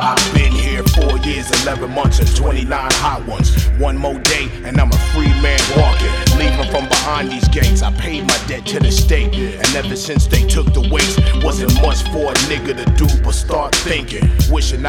I've been here 4 years, 11 months, and 29 hot ones. One more day, and I'm a free man walking. Leaving from behind these gates, I paid my debt to the state. And ever since they took the weights, wasn't much for a nigga to do but start thinking. Wishing